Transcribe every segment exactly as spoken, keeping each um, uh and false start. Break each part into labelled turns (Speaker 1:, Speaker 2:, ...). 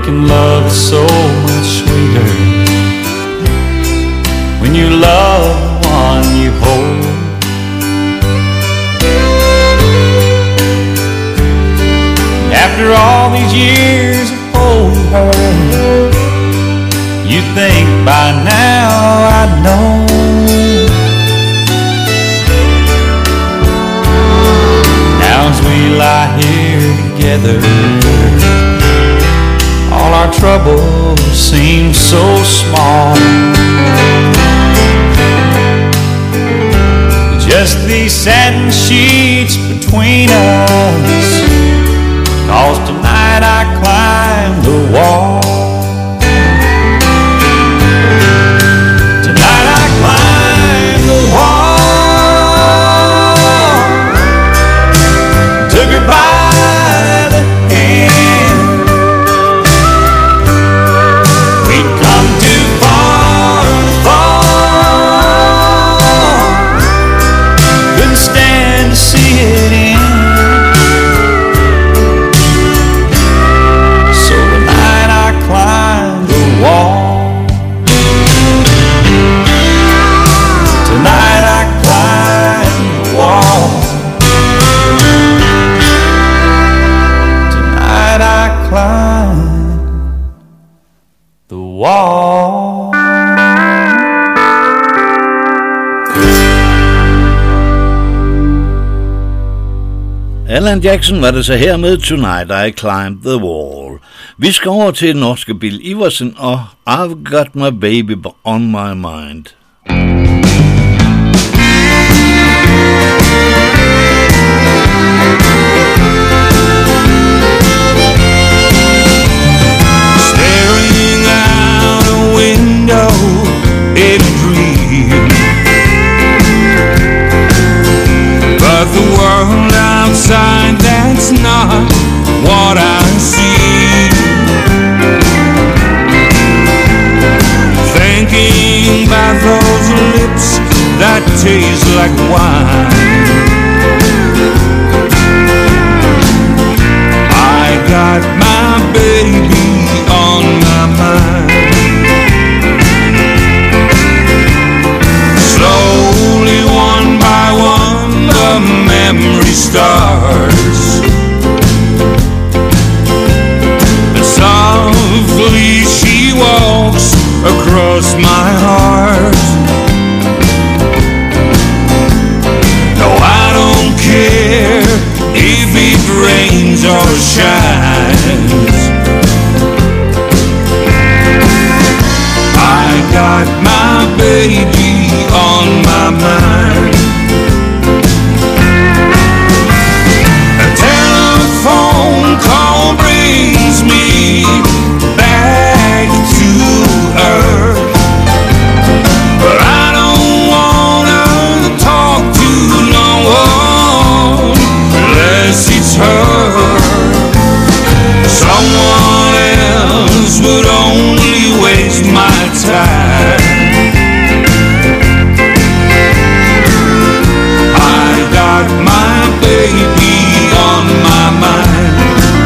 Speaker 1: making love is so much sweeter when you love the one you hold. After all these years of holding her, you think by now I'd know. Now as we lie here together, all our troubles seem so small. Just these satin sheets between us, 'cause tonight I climbed the wall. Tonight I climbed the wall, took her by the hand. We'd come too far to fall, couldn't stand to see it end. Tonight I climbed the wall. Tonight I climbed the wall.
Speaker 2: Alan Jackson var det så her med Tonight I Climbed the Wall. Vi skal over til norske Bill Iversen og I've Got My Baby on My Mind.
Speaker 3: Staring out a window in a dream, but the world outside, that's not what I see. Thinking about those lips that taste like wine, I got my baby on my mind. Slowly, one by one, the memory starts, and softly she walks across my heart. No, I don't care if it rains or shines, I got my baby on my mind. A telephone call brings me back to earth, but I don't wanna talk to no one unless it's her. Someone else would only waste my time. I got my baby on my mind.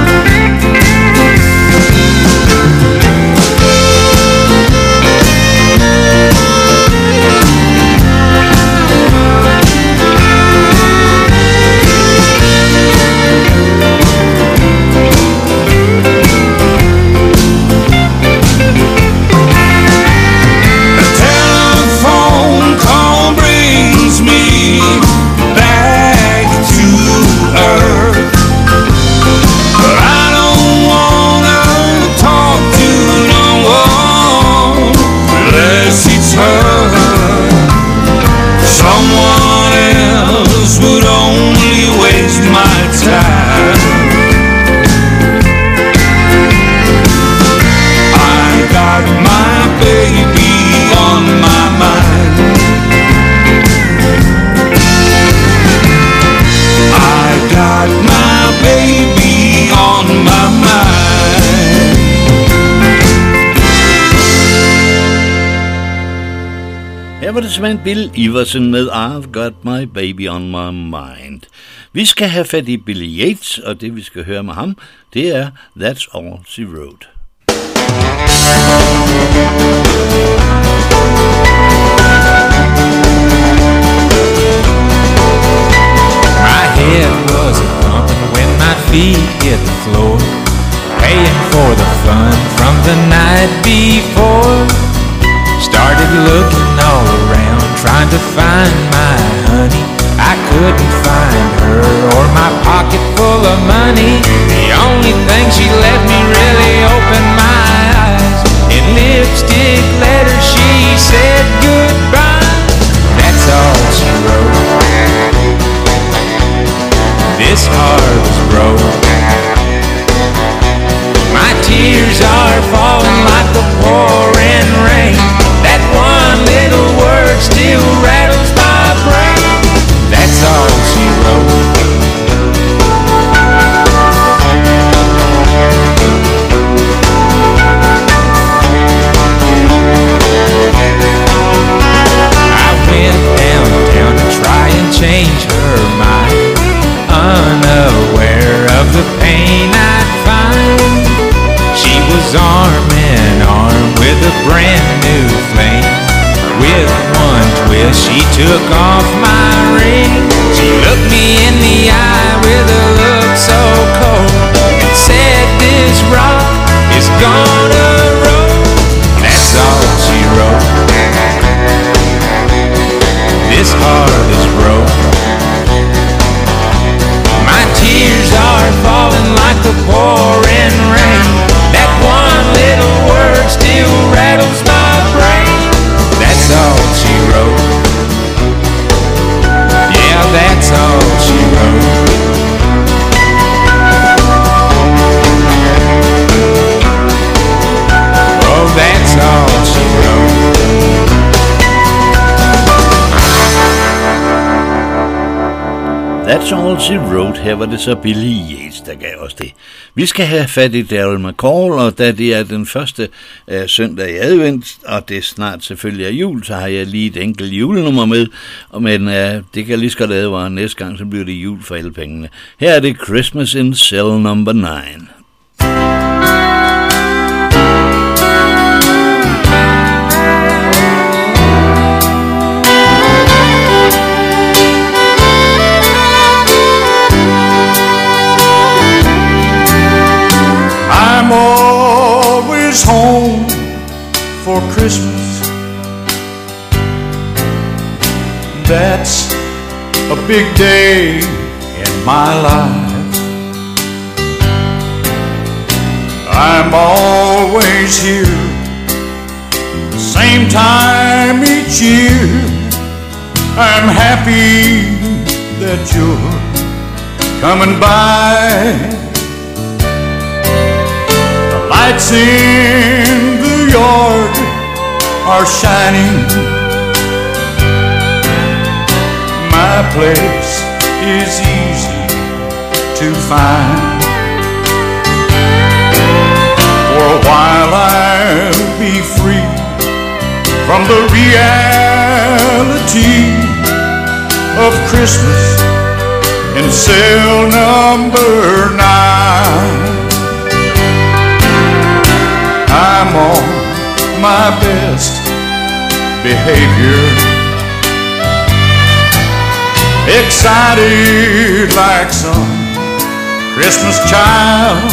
Speaker 2: Her var det simpelthen Bill Iversen med I've Got My Baby on My Mind. Vi skal have fat i Billy Yates, og det vi skal høre med ham, det er That's All She Wrote.
Speaker 3: My head was a-thumping when my feet hit the floor, paying for the fun from the night before. Started looking all around, trying to find my honey. I couldn't find her or my pocket full of money. The only thing she let me really open my eyes, in lipstick letters she said goodbye. That's all she wrote. This heart was broke. My tears are falling like the pouring rain. That one little word still rattles my brain. That's all she wrote. I went downtown to try and change her mind, unaware of the pain I'd find. She was arm in arm with a brand new flame. With one twist she took off my ring. She looked me in the eye with a look so cold and said, this rock is gonna roll. That's all she wrote. This heart is broke. My tears are falling like the pouring rain. That one little word still rattles my brain. That's all she wrote. Yeah, that's all she wrote. Oh, that's all she wrote.
Speaker 2: That's All She Wrote. Her var det så Billy Yates, der gav os det. Vi skal have fat i Daryl McCall, og da det er den første øh, søndag i advent, og det snart selvfølgelig er jul, så har jeg lige et enkelt julenummer med, men øh, det kan lige så godt advare, næste gang så bliver det jul for alle pengene. Her er det Christmas in Cell number nine.
Speaker 1: I'm always home for Christmas. That's a big day in my life. I'm always here, same time each year. I'm happy that you're coming by. Lights in the yard are shining. My place is easy to find. For a while I'll be free from the reality of Christmas in cell number nine. I'm on my best behavior, excited like some Christmas child.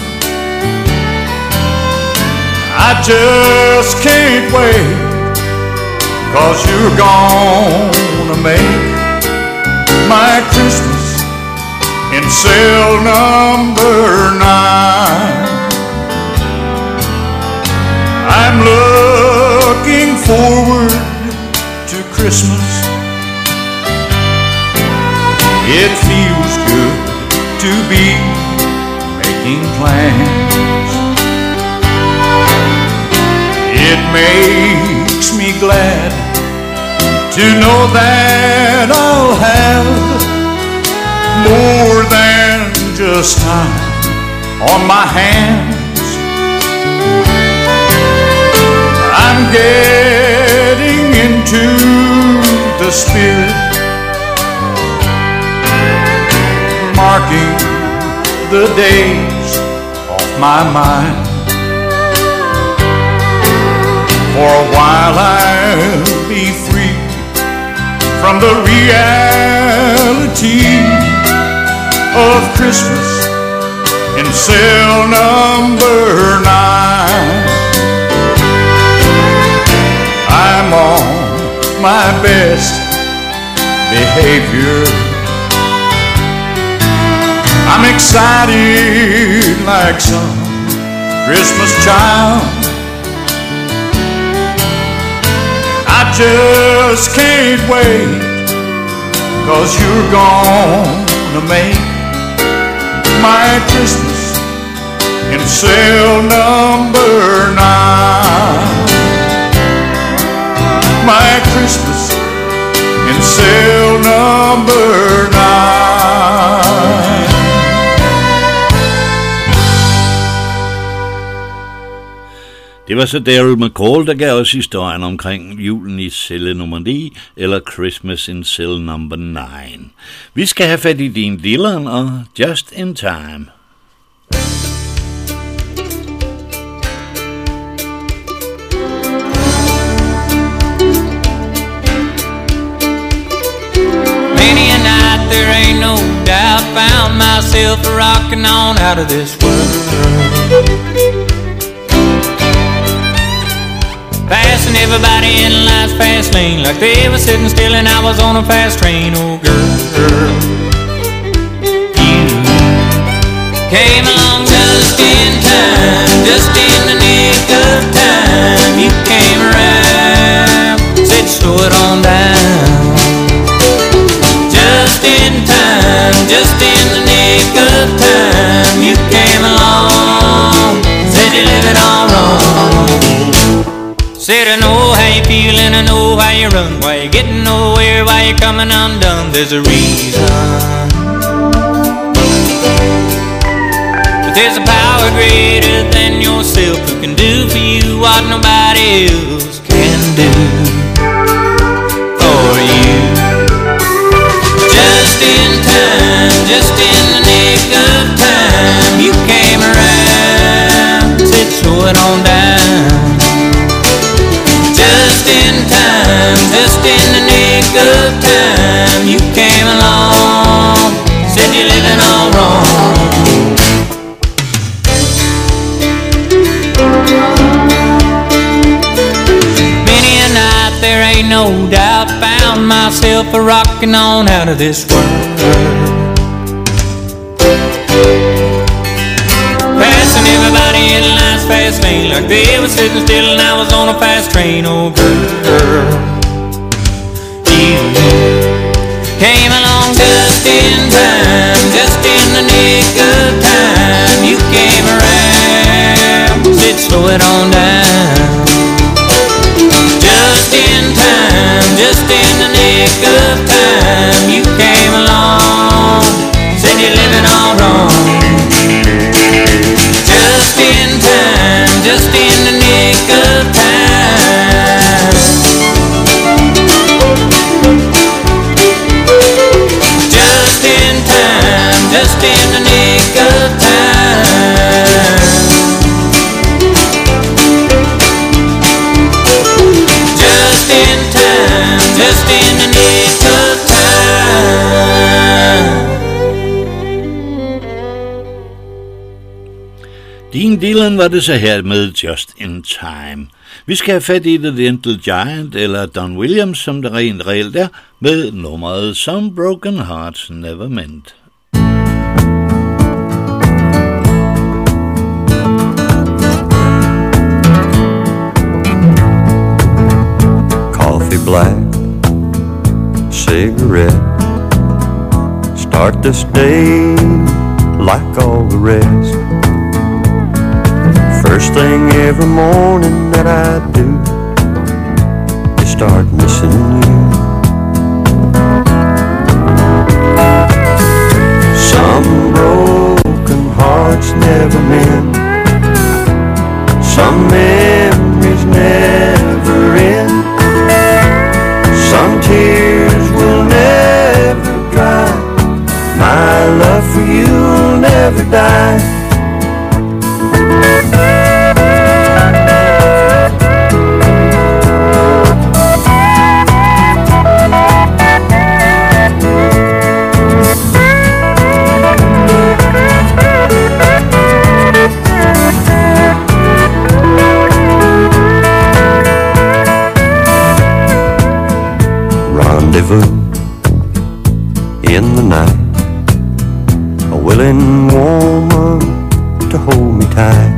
Speaker 1: I just can't wait, 'cause you're gonna make my Christmas in cell number nine. I'm looking forward to Christmas. It feels good to be making plans. It makes me glad to know that I'll have more than just time on my hands. I'm getting into the spirit, marking the days off my mind. For a while I'll be free from the reality of Christmas in cell number nine. I'm on my best behavior. I'm excited like some Christmas child. I just can't wait, 'cause you're gonna make my Christmas in cell number nine. My Christmas in cell number nine.
Speaker 2: Det var så Daryl McCall, der gav os historien omkring julen i celle nummer ni, eller Christmas in cell number nine. Vi skal have fat i Dean Dillon og Just in Time.
Speaker 3: Many a night, there ain't no doubt, found myself rocking on out of this world. Passing everybody in life's fast lane like they were sitting still and I was on a fast train. Oh girl, you came along just in time, just in the nick of time. You came around, said slow it on down. Just in time, just in the nick of time. You came along, said you live it all wrong. Said I know how you feel and I know how you run. Why you getting nowhere, why you coming undone. There's a reason, but there's a power greater than yourself who can do for you what nobody else can do for you. Just in time, just in the nick of time. You came around, said slow it on down. Just in time, just in the nick of time. You came along, said you're living all wrong. Many a night, there ain't no doubt, found myself a rocking on out of this world. Passing everybody in life's fast lane like they were sitting still and I was on a fast train. Oh girl, you came along just in time, just in the nick of time. You came around, said slow it on down. Just in time, just in the nick of time. You came along, said you're living all wrong. Just in time, just in the nick of time. Just in time, just in the nick of time. Just in time, just in the nick of time.
Speaker 2: Dean Dillon var det så her med Just in Time. Vi skal have fat i The Gentle Giant, eller Don Williams, som det rent reelt er, med nummeret Some Broken Hearts Never Meant.
Speaker 4: Coffee black, cigarette, start this day like all the rest. First thing every morning that I do is start missing you. Some broken hearts never mend, some memories never end, some tears will never dry, my love for you will never die. me tight.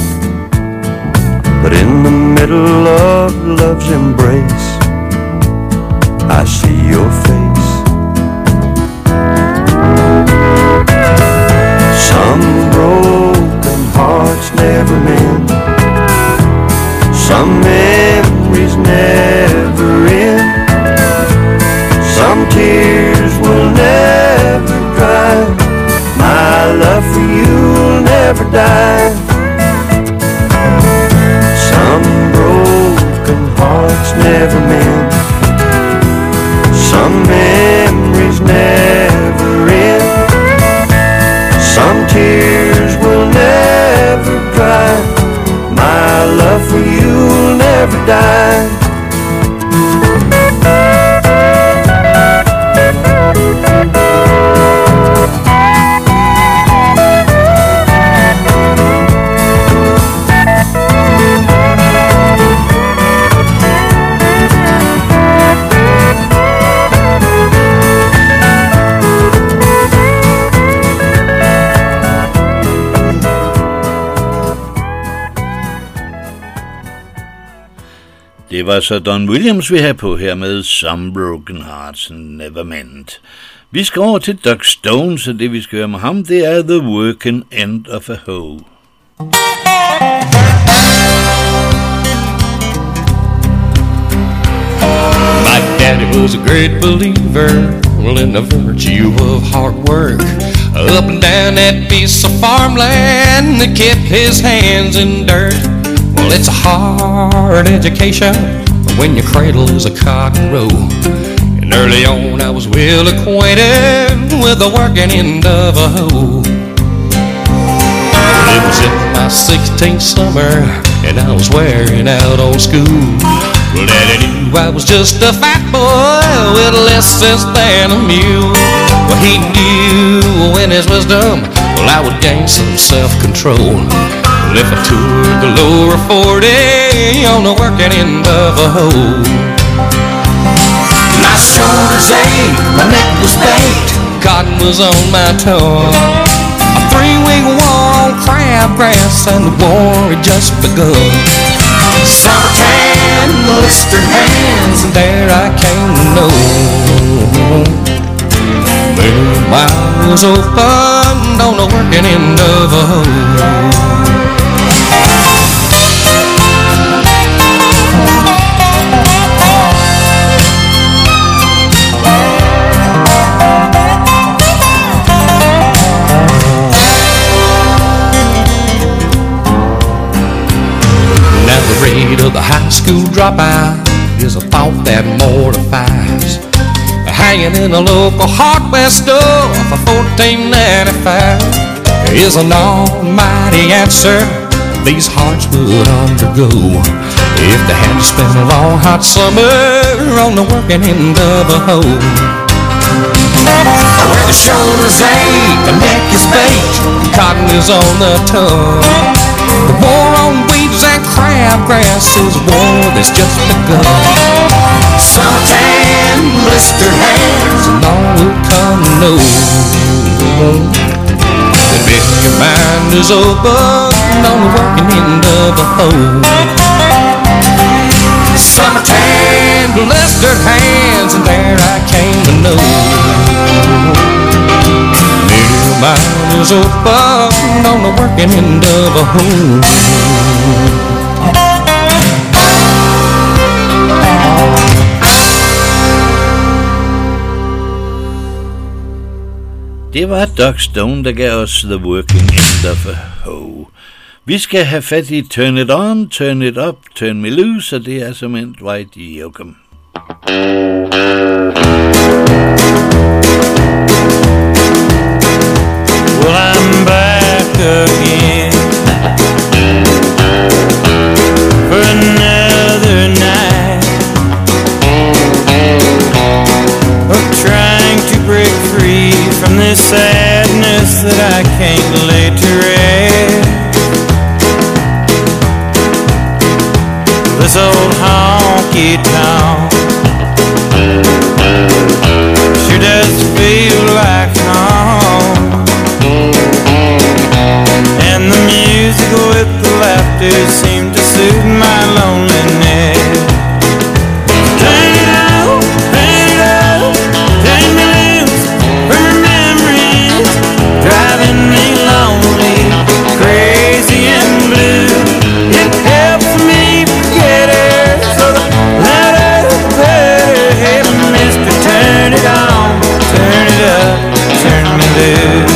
Speaker 4: But in the middle of love's embrace, I see your face. Some broken hearts never mend, some memories never end, some tears will never dry. My love for you will never die. Some broken hearts never mend, some memories never end, some tears will never dry. My love for you will never die.
Speaker 2: Det var så Don Williams, vi havde på her med Some Broken Hearts Never Mend. Vi skal over til Doug Stone, så det vi skal høre med ham, det er The Working End of a Hoe.
Speaker 5: My daddy was a great believer, well, in the virtue of hard work. Up and down that piece of farmland that kept his hands in dirt. Well, it's a hard education when your cradle is a cotton row. And early on I was well acquainted with the working end of a hoe. Well, it was in my sixteenth summer and I was wearing out on school. Well, Daddy knew I was just a fat boy with less sense than a mule. Well, he knew in his wisdom, well, I would gain some self-control if I toured the lower forty on the working end of a hoe. My shoulders ached, my neck was baked, cotton was on my tongue. A three-week war on crabgrass and the war had just begun. Summertime, blistered hands, and there I came to know many miles open on the working end of a hoe. The rate of the high school dropout is a thought that mortifies. Hanging in a local hardware store for fourteen ninety-five is an almighty answer these hearts would undergo if they had to spend a long hot summer on the working end of a hoe. Where the shoulders ache, the neck is baked, cotton is on the tongue. The war on weeds and crabgrass is a war that's just begun. Summertime, blistered hands, and all will come to know that if your mind is open on the working end of a hoe. Summertime, blistered hands, and there I came to know your mind is open on the working end of a hoe.
Speaker 2: Det var Doug Stone, der gav os The Working End of a Hoe. Vi skal have fat i Turn It On, Turn It Up, Turn Me Loose, og det er som en Dwight Yoakam.
Speaker 6: Well, I'm back again for another night of trying to break free from this sadness that I can't lay to rest. This old honky-tonk sure does feel like home. And the music with the laughter seemed to soothe my loneliness. Turn it up, turn it up, turn me loose from your memories, driving me lonely, crazy and blue. It helps me forget her, so the louder the better. Hey, mister, turn it on, turn it up, turn me loose.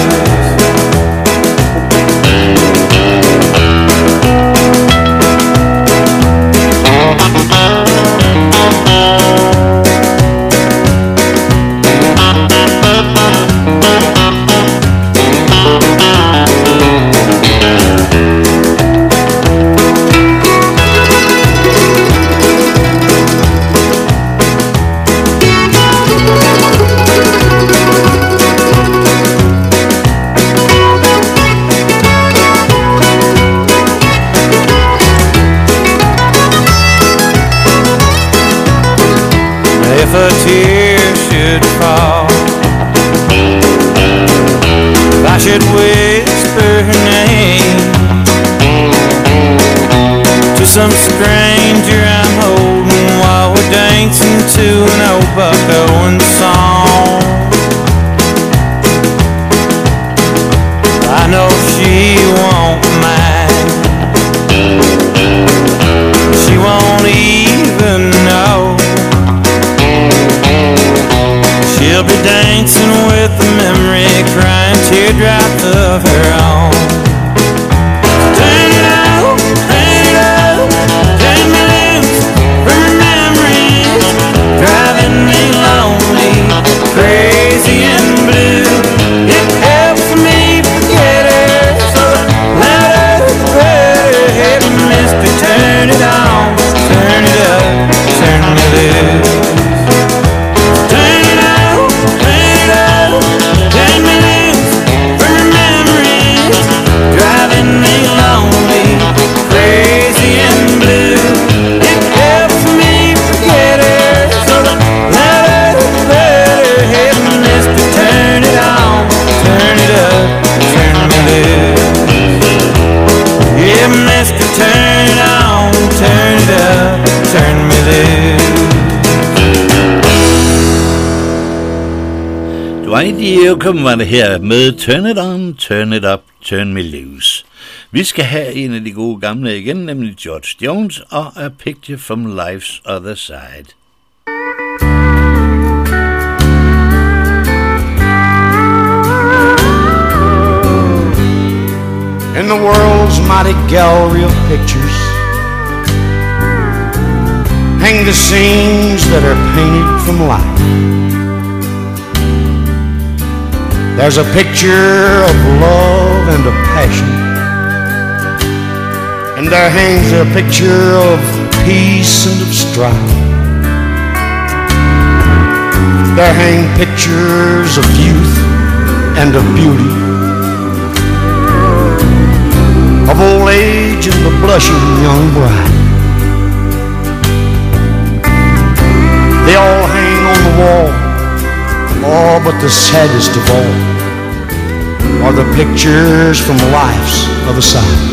Speaker 6: If a tear should fall, if I should whisper her name to some stranger I'm holding while we're dancing to an old Buck Owens song, I know she won't mind. She won't even know. She'll be dancing with the memory, crying teardrops of her own. Turn it up, turn it up, turn me loose from her memories, driving me lonely, crazy and blue. It helps me forget her, so louder the better. Hey, mister, turn it on, turn it up, turn me loose.
Speaker 2: Dwight Yoakam var det her med Turn It On, Turn It Up, Turn Me Loose. Vi skal have en af de gode gamle igen, nemlig George Jones og A Picture from Life's Other Side.
Speaker 7: In the world's mighty gallery of pictures hang the scenes that are painted from life. There's a picture of love and of passion, and there hangs a picture of peace and of strife. There hang pictures of youth and of beauty, of old age and the blushing young bride. They all hang on the wall. Oh, but the saddest of all are the pictures from life's other side.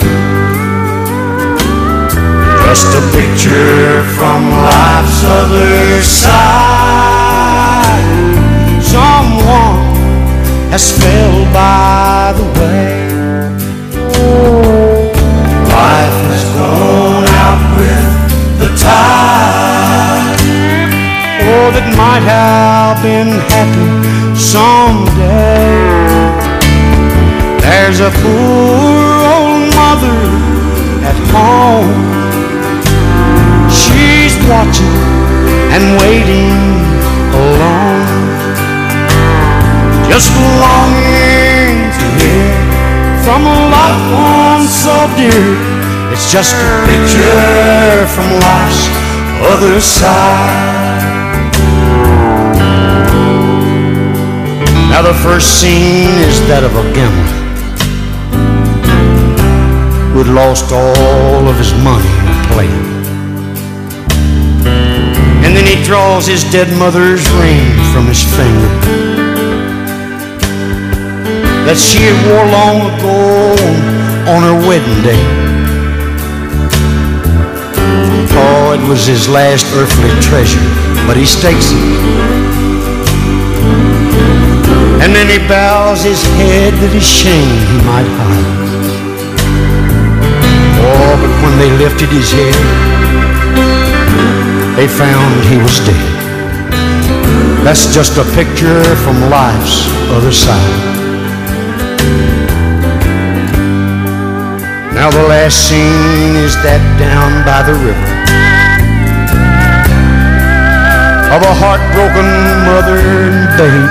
Speaker 7: Just a picture from life's other side. Someone has fell by the way. Life has gone out with the tide. Oh, that might have been happy someday. There's a poor old mother at home. She's watching and waiting alone, just longing to hear from a loved one so dear. It's just a picture from life's other side. Now the first scene is that of a gambler who had lost all of his money in playing. And then he draws his dead mother's ring from his finger that she had wore long ago on her wedding day. Oh, it was his last earthly treasure, but he stakes it. And then he bows his head that his shame he might hide. Oh, but when they lifted his head, they found he was dead. That's just a picture from life's other side. Now the last scene is that down by the river of a heartbroken mother and babe.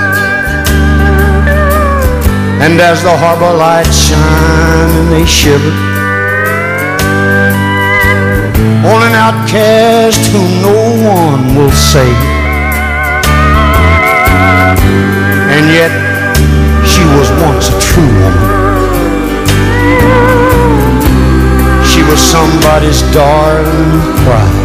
Speaker 7: And as the harbor lights shine and they shiver on an outcast whom no one will save. And yet she was once a true woman. She was somebody's darling pride.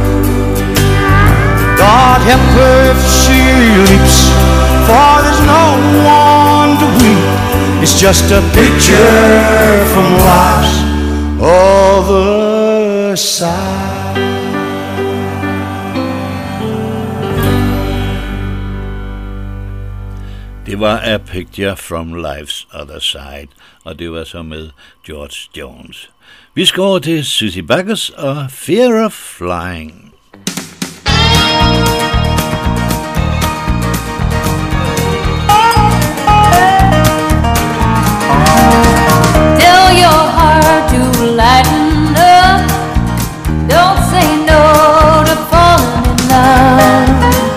Speaker 7: God help her if she leaps, for there's no one to weep. It's just a picture from life's other side.
Speaker 2: Det var A Picture from Life's Other Side, og det var så med George Jones. Vi skal over til Susie Backus og Fear of Flying.
Speaker 8: Tell your heart to lighten up. Don't say no to falling in love.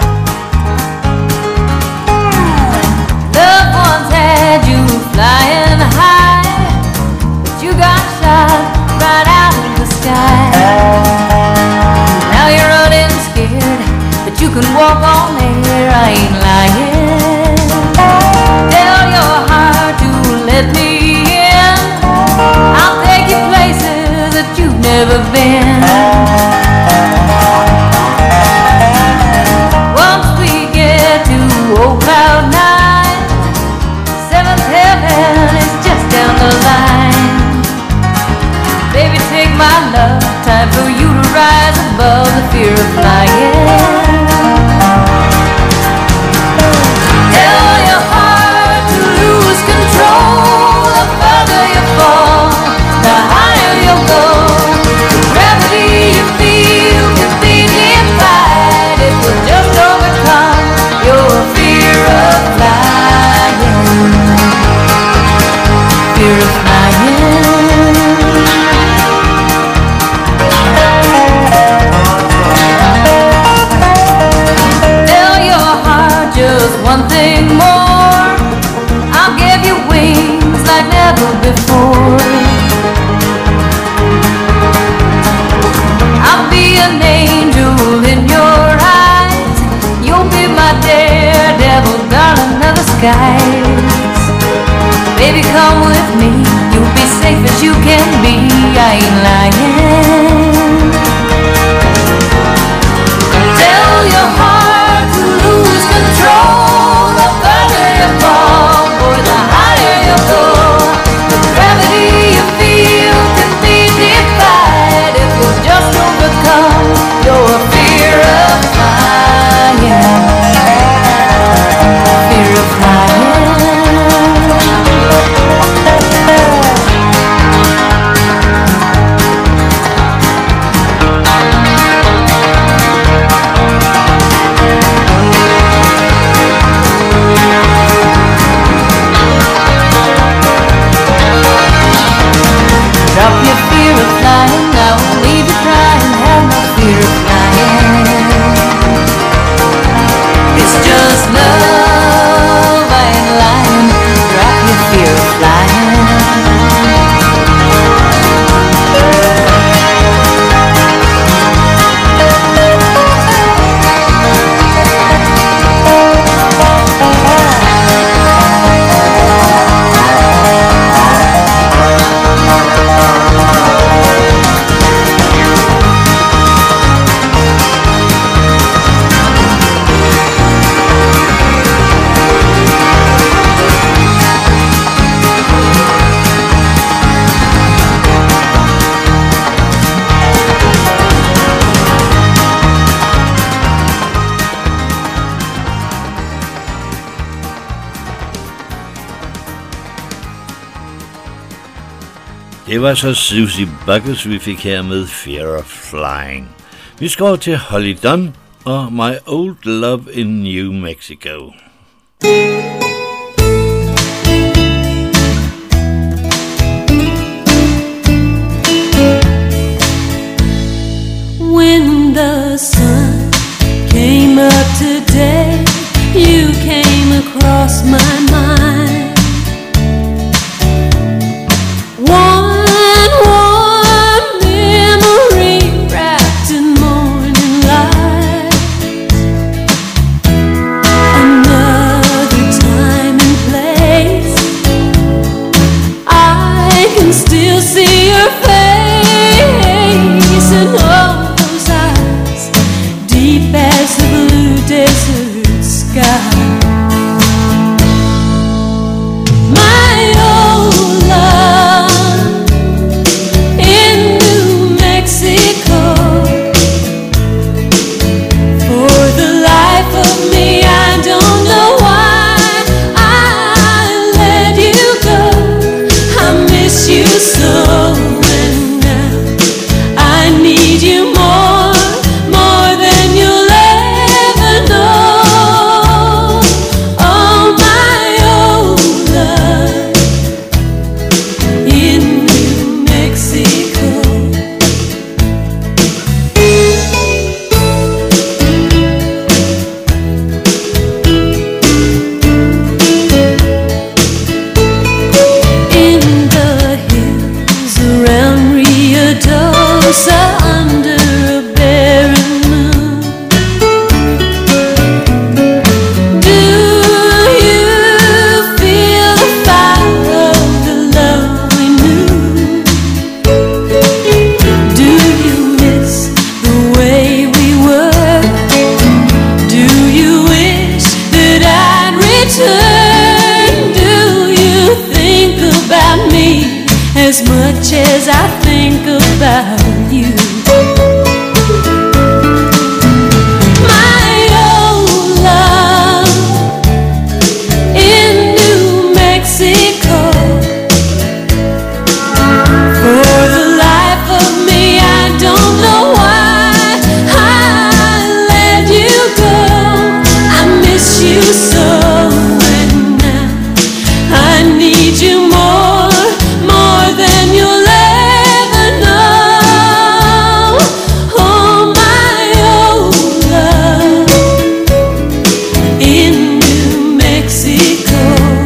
Speaker 8: Loved ones had you flying high, but you got shot right out of the sky. Now you're running scared, but you can walk on air. I ain't lying. Tell your heart to let me in. I'll take you places that you've never been. Once we get to old Cloud Nine, seventh heaven is just down the line. Baby, take my love, time for you to rise above the fear of flying. Tell your heart to lose control. The further you fall, the higher you'll go. The gravity you feel can be defied if you just overcome your fear of flying. Fear of flying. Tell your heart just one thing more. I'll give you wings like never before. I'll be an angel in your eyes. You'll be my daredevil, darling of the skies. Baby, come with me. You'll be safe as you can be. I ain't lying. Tell your heart to lose control. The further you fall, boy, the higher you go. The gravity you feel can be defied if you just overcome your fear of flying. Fear of flying.
Speaker 2: Det var så Susie Buggles, vi fik her med Fear of Flying. Vi skal over til Holly Dunn og My Old Love in New Mexico.
Speaker 9: When the sun came up today, you came across my mind. One warm memory wrapped in morning light. Another time and place, I can still see your face and all those eyes, deep as the blue desert sky. My old love in New Mexico. For the life of me, I don't know why I let you go. I miss you so, and now I need you more, more than you'll ever know. Oh, my old love in New Mexico. In the hills around Ruidoso, under a barren moon, do you feel the fire of the love we knew? Do you miss the way we were? Do you wish that I'd return? Do you think about me as much as I think about you? My old love in New Mexico. For the life of me, I don't know why I let you go. I miss you so, and now I need you more, more than you'll ever know. Oh, my old love in New Mexico.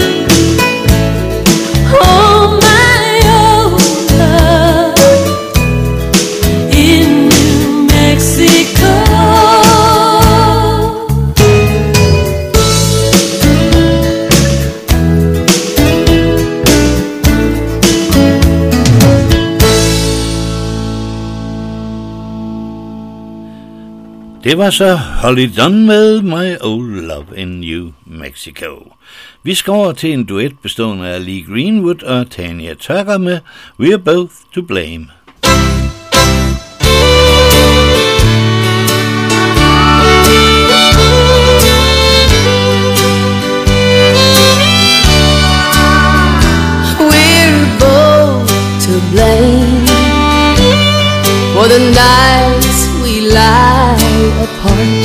Speaker 9: Oh, my old love in New Mexico.
Speaker 2: Det var så Holly Dunn med My Old Love in New Mexico. Vi skal over til en duet bestående af Lee Greenwood og Tanya Tucker med We're Both to Blame.
Speaker 8: We're both to blame for the nights we lie apart,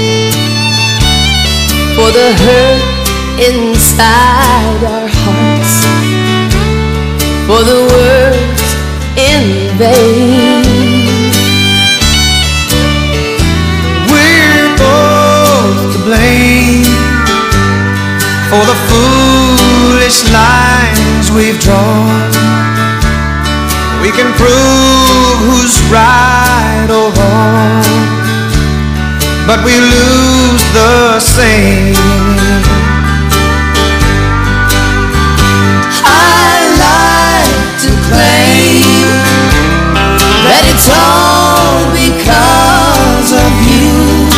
Speaker 8: for the hurt inside our hearts, for the words in vain.
Speaker 7: We're both to blame for the foolish lines we've drawn. We can prove who's right or wrong, but we lose the same. I like to claim that it's all because of you.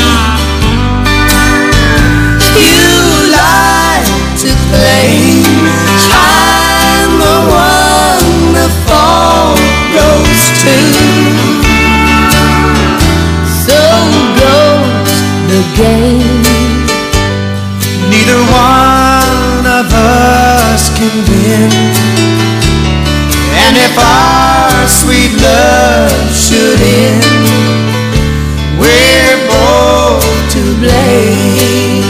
Speaker 7: You like to claim I'm the one the fall goes to. So goes the game. Neither one of us can win, and if our love should end, we're both to blame.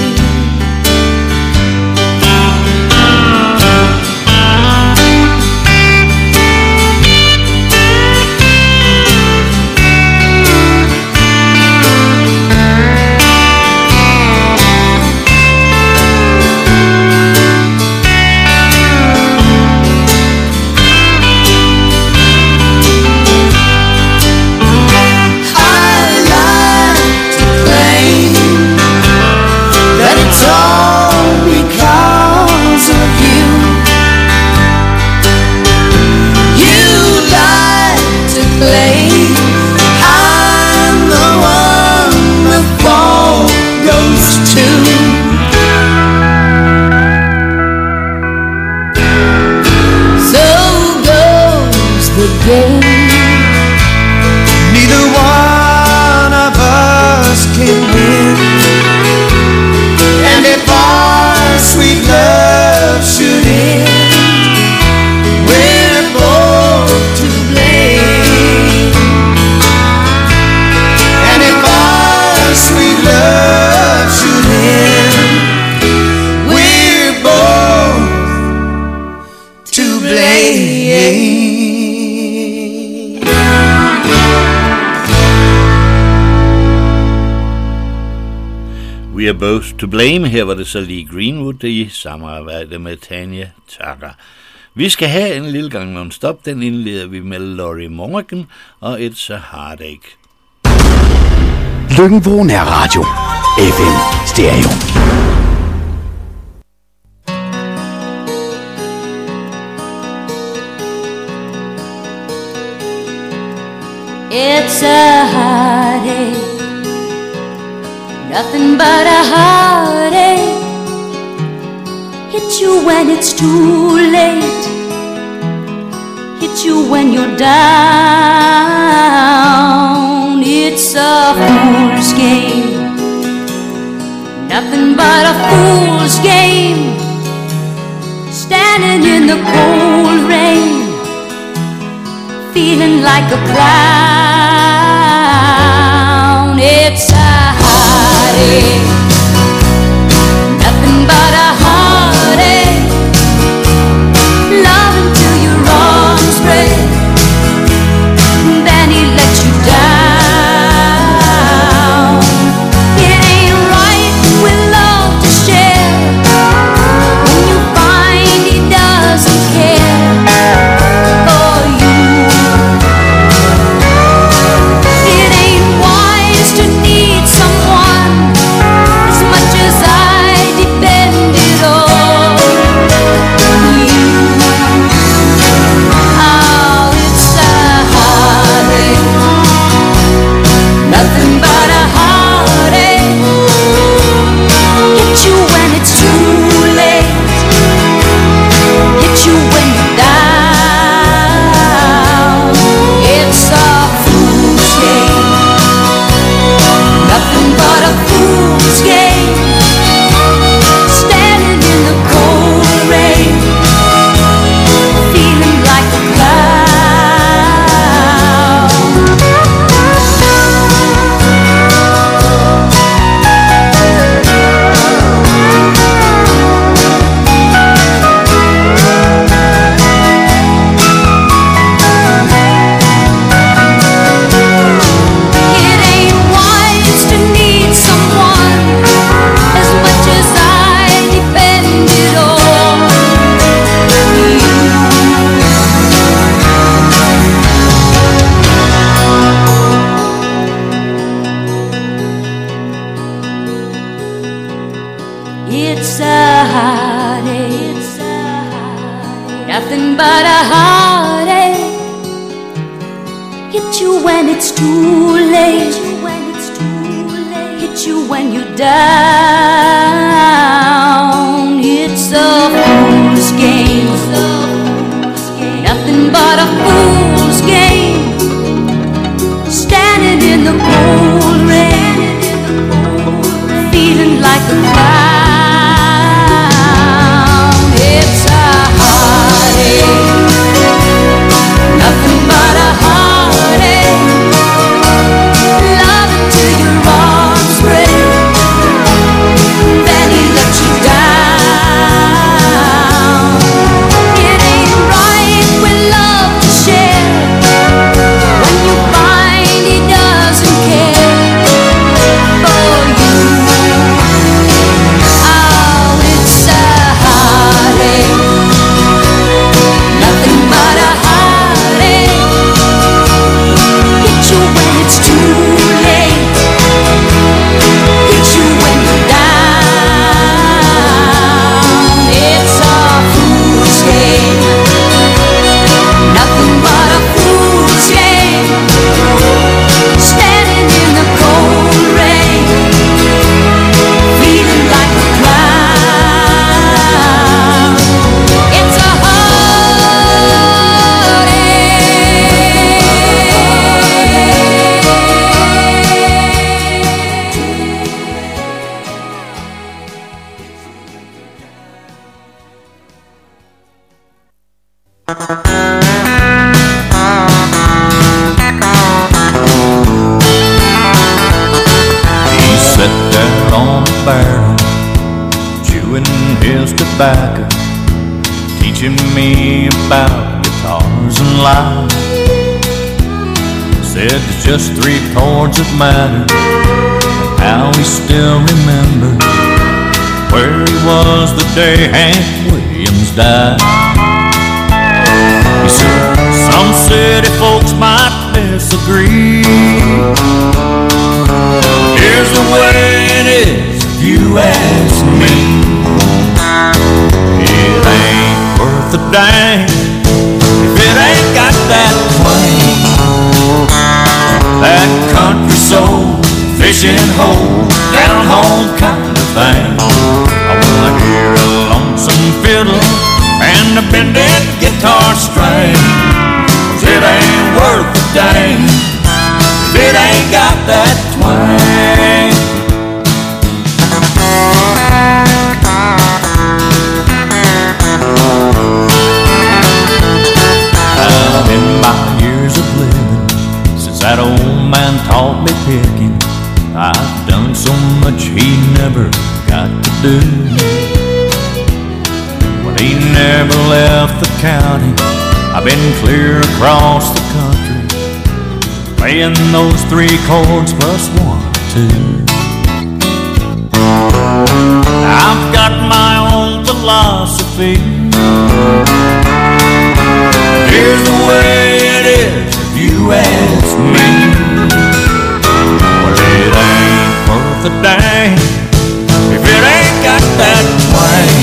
Speaker 7: Neither one of us can win, and if our sweet love should end, we're both to blame. And if our sweet love should end, we're both to blame.
Speaker 2: We are both to blame. Her var det så Lee Greenwood i samarbejde med Tanya Tucker. Vi skal have en lille gang non-stop. Den indleder vi med Lorrie Morgan og It's a Heartache.
Speaker 10: Løkken Nær Radio. F M Stereo.
Speaker 8: It's a heartache, nothing but a heartache. Hits you when it's too late, hits you when you're down. It's a fool's game, nothing but a fool's game. Standing in the cold rain, feeling like a clown. It's a heartache, nothing but a heartache. Love until your arms break, then he lets you down. It ain't right with love to share when you find he doesn't care for you. It ain't wise to need someone as much as I depended on you. Oh, it's a heartache, nothing but a heartache. Hit you when it's too late, hit you when you're down. It's a fool's game, nothing but a fool's game. Standing in the cold rain, feeling like a clown. It ain't wise to need someone as much as I depended on you. It's a heartache, nothing but a heartache. Hit you when it's too late, hit you when you're down. It's a fool's game, nothing but a fool's game. Standing in the cold rain, feeling like a clown. It's a heartache, nothing but a heartache.
Speaker 3: tobacco, teaching me about guitars and life. Said it's just three chords that matter, and how he still remembers where he was the day Hank Williams died. He said some city folks might disagree, here's the way it is if you ask me. It ain't worth a dang if it ain't got that twang, that country soul, fishing hole, down home kind of thing. I wanna hear a lonesome fiddle and a bended guitar string, 'cause it ain't worth a dang if it ain't got that twang. I've in my years of living, since that old man taught me picking, I've done so much he never got to do. Well, he never left the county, I've been clear across the country, playing those three chords plus one or two. I've got my own philosophy, here's the way it is if you ask me. Well, it ain't worth a dang if it ain't got that twang,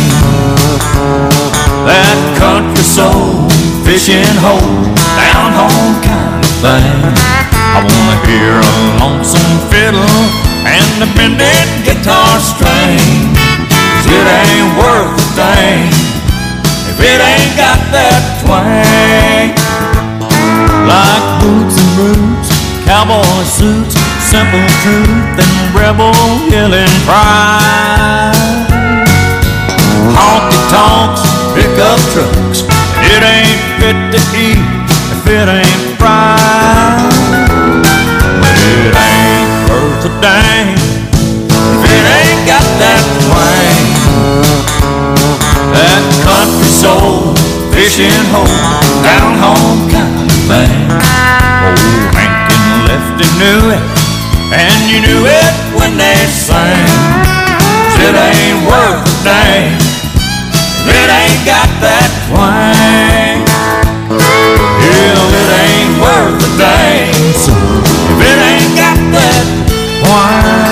Speaker 3: that country soul, fishing hole, down home kind of thing. I wanna hear a lonesome fiddle and a bended guitar string, 'cause it ain't worth a dang if it ain't got that twang. Like boots and roots, cowboy suits, simple truth and rebel yelling pride. Honky tonks, pickup trucks, it ain't fit to eat if it ain't fried. But it ain't worth a dang if it ain't got that twang, that country soul, fishing hole, down home kind of thing. Old Hankin Lefty knew it, and you knew it when they sang. 'Cause it ain't worth a dang if it ain't got that twang. Hell, it ain't worth a dang if it ain't got that twang.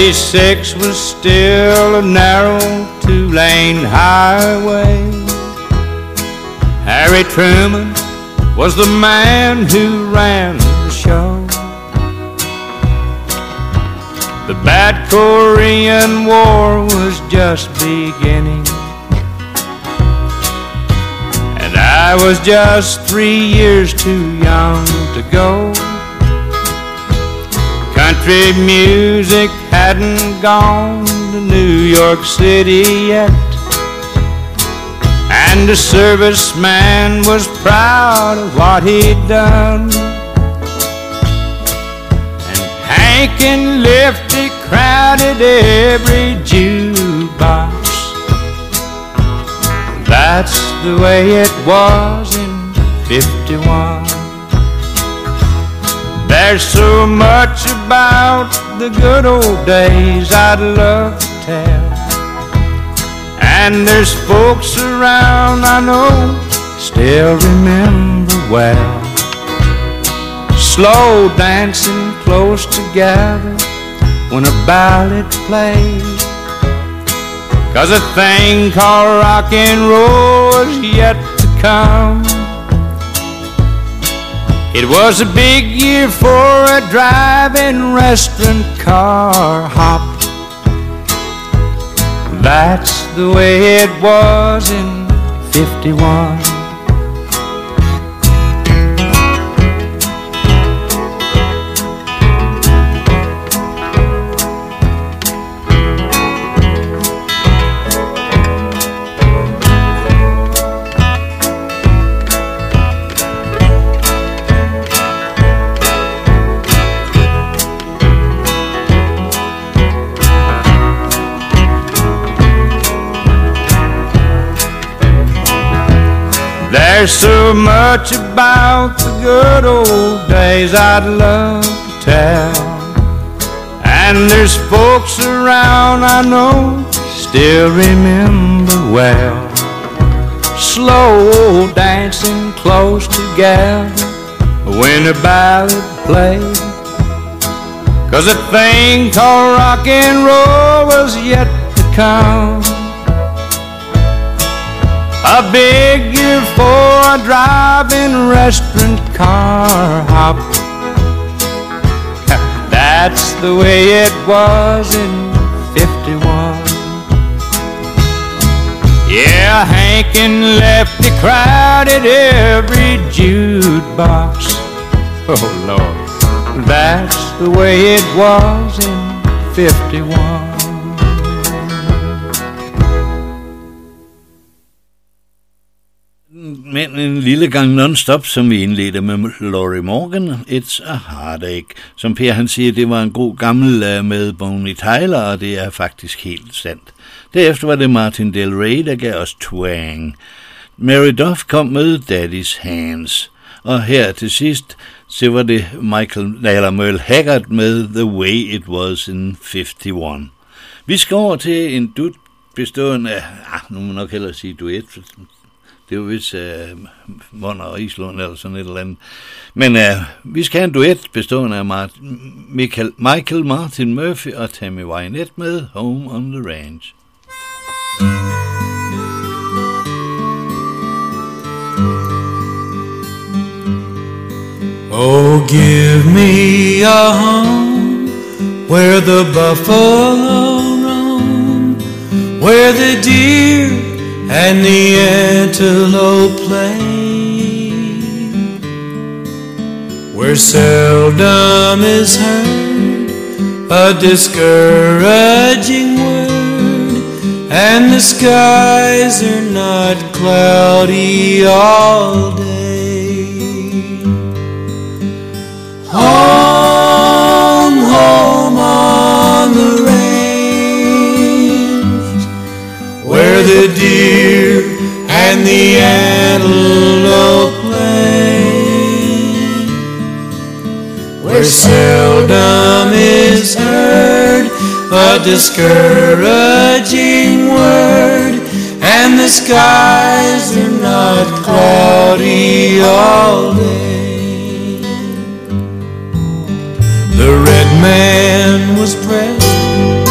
Speaker 11: eighty-six was still a narrow two-lane highway. Harry Truman was the man who ran the show. The bad Korean War was just beginning, and I was just three years too young to go. Country music hadn't gone to New York City yet, and the serviceman was proud of what he'd done. Hank and Lefty crowded every jukebox. That's the way it was in fifty-one. There's so much about the good old days I'd love to tell, and there's folks around I know still remember well. Slow dancing close together when a ballad played, 'cause a thing called rock and roll was yet to come. It was a big year for a drive-in restaurant car hop. That's the way it was in fifty-one. There's so much about the good old days I'd love to tell, and there's folks around I know still remember well. Slow dancing close together when a ballad played, 'cause a thing called rock and roll was yet to come. A big year for a drive-in restaurant car hop. That's the way it was in fifty-one. Yeah, Hank and Lefty crowded every jukebox. Oh Lord, that's the way it was in fifty-one.
Speaker 2: Men en lille gang non-stop, som vi indledte med Lorrie Morgan, It's a Heartache. Som Per han siger, det var en god gammel uh, med Bonnie Tyler, og det er faktisk helt sandt. Derefter var det Martin Del Rey, der gav os Twang. Mary Duff kom med Daddy's Hands. Og her til sidst, så var det Michael, eller Merle Haggard med The Way It Was in fifty-one. Vi skal over til en dut bestående af, ah, nu må man nok hellere sige duet, det er jo vist uh, Monner og Islund eller sådan et eller andet. Men uh, vi skal have en duet bestående af Martin, Michael, Michael Martin Murphey og Tammy Wynette med Home on the Range.
Speaker 12: Oh, give me a home where the buffalo roam, where the deer and the antelope play, where seldom is heard a discouraging word, and the skies are not cloudy all day. Home, home on the range, where the deer and the antelope play, where seldom is heard a discouraging word, and the skies are not cloudy all day. The red man was pressed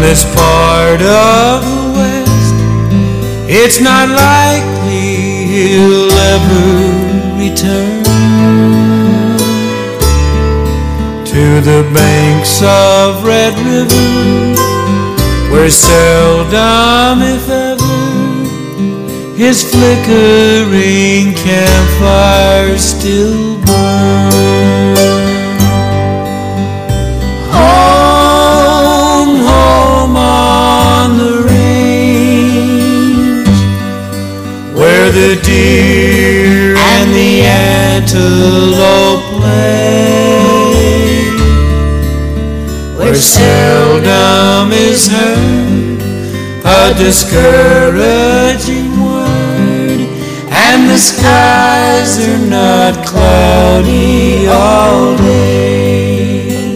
Speaker 12: this part of the West, it's not likely he'll ever return to the banks of Red River, where seldom, if ever, his flickering campfire still burns. Home, home on the range, where the deer and the antelope play, where seldom is heard a discouraging word, and the skies are not cloudy all day.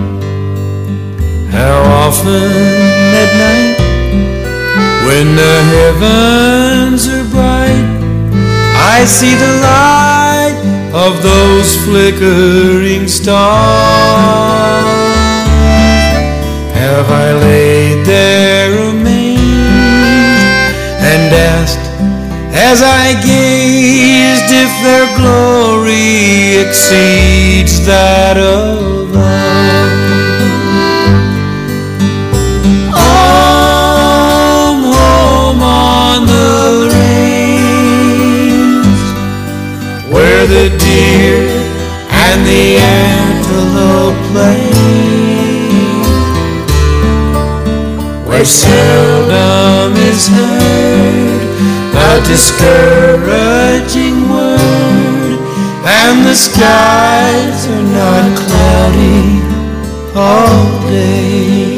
Speaker 12: How often at night, when the heavens are bright, I see the light of those flickering stars. Have I laid there amazed and asked, as I gazed, if their glory exceeds that of us? Home, home on the range, where the deer and the antelope play, where seldom is heard a discouraging word, and the skies are not cloudy all day.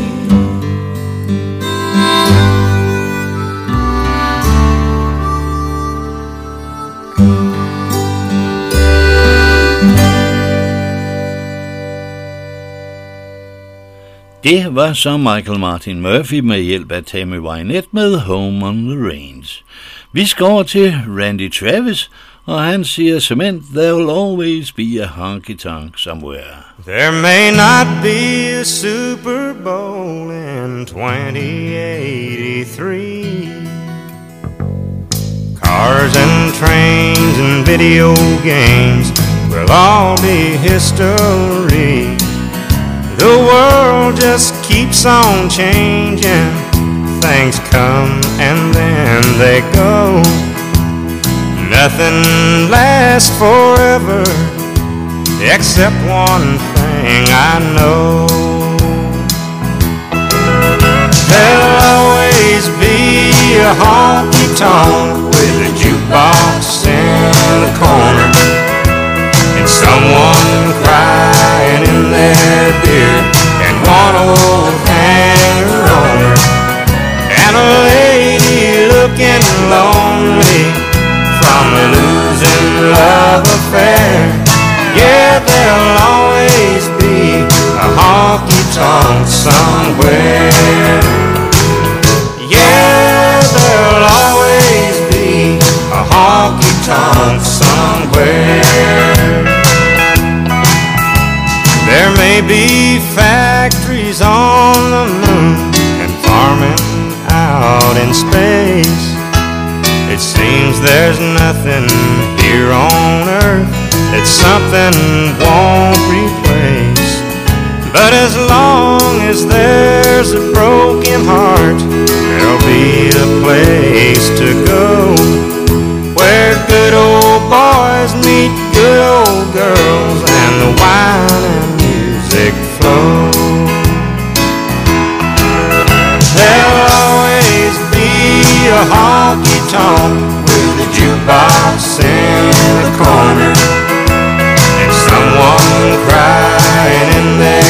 Speaker 2: Det var så Michael Martin Murphey med hjælp af Tammy Wynette med Home on the Range. Vi skal over til Randy Travis, og han siger cement, there will always be a honky-tonk somewhere.
Speaker 11: There may not be a Super Bowl in twenty eighty-three. Cars and trains and video games will all be history. The world just keeps on changing. Things come and then they go. Nothing lasts forever, except one thing I know. There'll always be a honky-tonk with a jukebox in the corner, and someone crying in their beer, and one old hanger-oner, and a lady looking lonely from a losing love affair. Yeah, there'll always be a honky-tonk somewhere. Yeah, there'll always be a honky-tonk somewhere. There may be factories on the moon and farming out in space. It seems there's nothing here on earth that something won't replace. But as long as there's a broken heart, there'll be a place to go, where good old boys meet good old girls and the wine and music flow. There'll always be a honky-tonk with a jukebox in the corner, and someone crying in there